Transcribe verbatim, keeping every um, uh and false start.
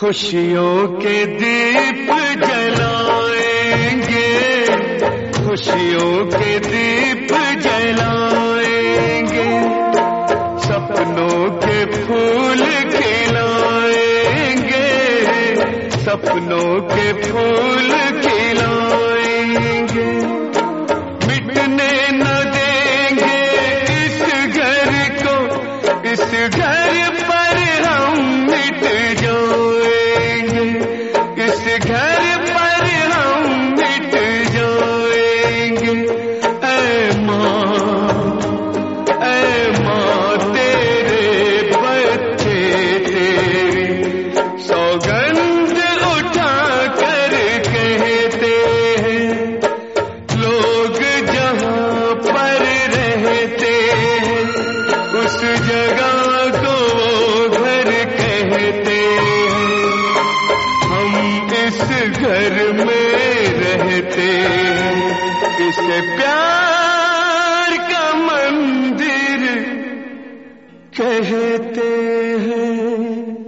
खुशियों के दीप जलाएंगे, खुशियों के दीप जलाएंगे, सपनों के फूल खिलाएंगे, सपनों के फूल खिलाएंगे। मिटने न देंगे इस घर को, इस घर पर हम मिट जाएंगे, इस घर पर हम मिट जाएंगे। ऐ माँ, ऐ माँ तेरे बच्चे तेरी सौगंध उठा कर कहते हैं, लोग जहाँ पर रहते हैं उस जगह को घर कहते हैं। हम इस घर में रहते हैं, इसे प्यार का मंदिर कहते हैं।